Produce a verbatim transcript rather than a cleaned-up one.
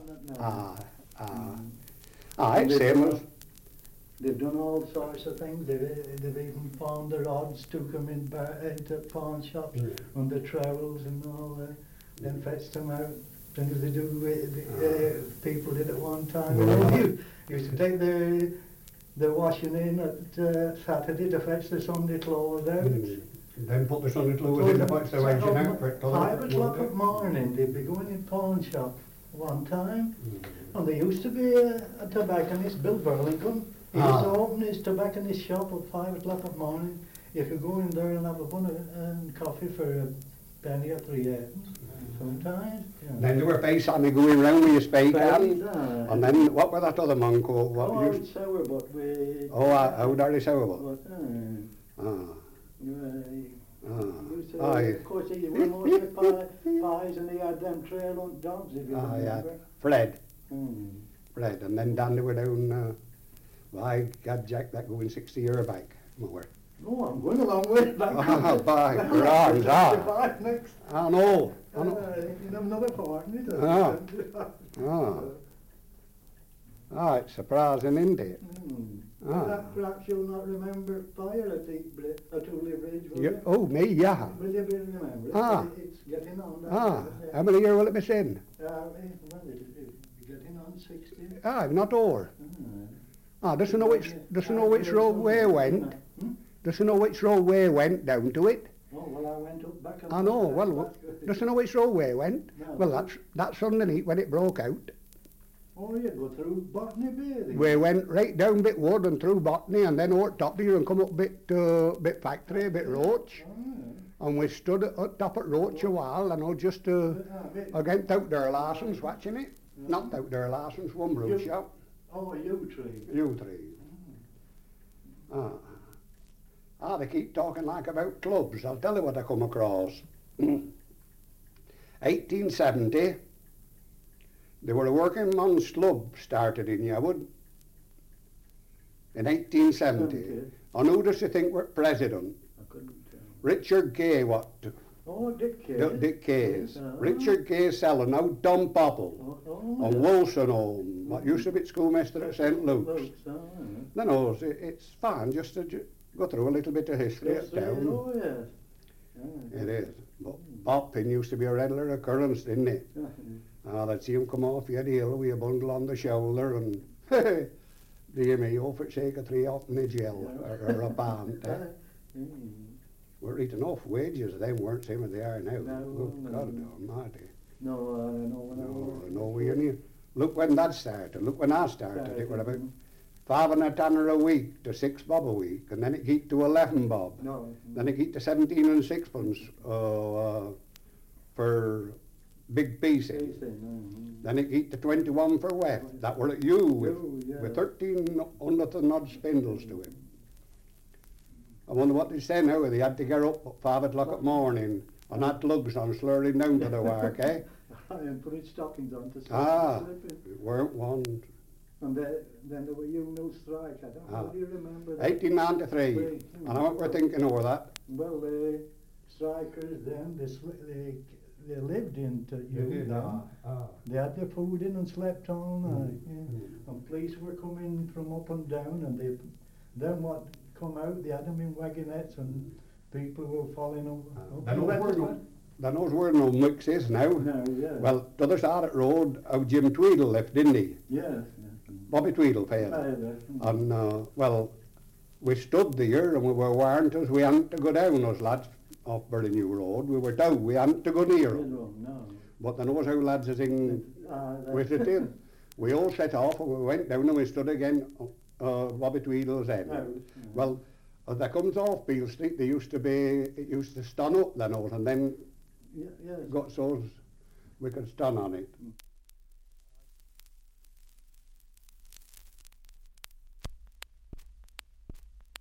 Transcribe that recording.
it now. Ah, ah. Mm. Aye, And they've same done- as, They've done all sorts of things. They've, they've even found the rods, took them in bar, into pawn shops, Mm. on the trowels and all that, then fetched them out. Things they do with the, uh, people did at one time. You know, you used to take their, their washing in at uh, Saturday to fetch the Sunday clothes out. mm, then put the Sunday clothes in the box to washing out for it. Five o'clock at morning, they'd be going in pawn shop one time. And there used to be a, a tobacconist, Bill Burlington. He used to Ah. open his tobacconist shop at five o'clock at morning. You could go in there and have a bun of and coffee for a penny or three ends sometimes. Yeah. Then there were face on me going round with your spade Pennies, can. aye. And then what were that other man called? What Oh, used- it's sour, but we... Oh, uh, how dirty sour was? But, uh, Ah, we ah. used to, Aye. of course, he were mostly pie, pies and he had them trail hunt dogs, if you Ah, yeah. remember. Fred. Hmm. Fred. And then down they were down, uh, by God Jack, that going sixty year back. More. Oh, I'm going a long way back. Ah, by Christ, ah. Five next. I know, I know. Uh, in another fortnight. Ah. Ah. Ah, it's surprising, isn't it? Hmm. Ah. Perhaps, perhaps you'll not remember fire at the Bri- at Tooley Bridge, will You, you? oh, me, yeah. Will you be remember it? Ah. It's getting on. that Ah, isn't it? how many years will it be sin? Uh, eh, well, it, it's getting on sixty. Ah, not over. Hmm. Ah, does you know which, does you know which roadway went? Hmm? Does you know which roadway went down to it? Oh, well, I went up back and I know, forth, well, that's good. does you know which roadway went? No. Well, that's, that's underneath when it broke out. Oh, you go through Botany Bay then? We went right down bit wood and through Botany and then over top here and come up bit, uh, bit factory, bit Roach. Oh, And we stood at, at top at Roach a while, and I just uh, yeah. Ah, bit- against outdoor license watching it. Not outdoor license, one brew You- shop. Oh, you tree. You three. Ah. Ah, they keep talking like about clubs. I'll tell you what I come across. eighteen seventy, there were a working man's club started in Yewood. In eighteen seventy. Seventy. And who does you think were president? I couldn't tell. Richard Gay, what? Oh, Dick Cave. D- Dick Gay's. Ah. Richard Gay selling now Dom Popple. Oh, oh, And yeah. Wolstenholme, what used to be schoolmaster at Saint Luke's. Luke's, oh, No, no, it's, it's fine just to ju- go through a little bit of history yeah. at town. Oh, yes. Yeah. It is. But Boppin used to be a regular occurrence, didn't it? Ah, I'd see him come off the hill with a bundle on the shoulder and, dear me, oh, for sake of three off in the jail or, or a pound. Eh? Mm. We're eating off wages then, weren't same as they are now. No, Good no. God almighty. No, uh, no, no. No, no, we only, look when that started, look when I started, it were about Mhm. five and a tanner a week to six bob a week, and then it get to eleven bob. No. Then it get to seventeen and sixpence uh, uh, for big pieces. Mhm. Then it get to twenty-one for wet. That were at you with, You, yeah. with thirteen hundred and odd spindles to it. I wonder what they say now. They had to get up at five o'clock at morning and had lugs on slurring down to the work, eh? And put stockings on to stop Ah, slipping. it weren't one. And then, then there were you no strike. I don't Ah. know. Do you remember that? eighteen ninety-three. Three. And I we're thinking over that. Well, the strikers then they sli- they they lived into you then. They had their food in and slept all night. Yeah. And police were coming from up and down, and they then what come out? They had them in wagonettes, and people were falling over. Uh, up Then the those were wet- no, then those were no mixes now. No, yeah. Well, the other side of the road, how Jim Tweedle lived, didn't he? yes. Bobby Tweedle paid. Either. And, uh, well, we stood there and we were warned us we hadn't to go down, those lads off Burlington Road. We were down, we hadn't to go near them. No. But then knows how lads is in Uh, with it in. We all set off and we went down and we stood again, uh, Bobby Tweedle's end. Out, yeah. Well, as that comes off Beale Street, they used to be, it used to stun up then out and then Yeah, yes. got so we could stun on it.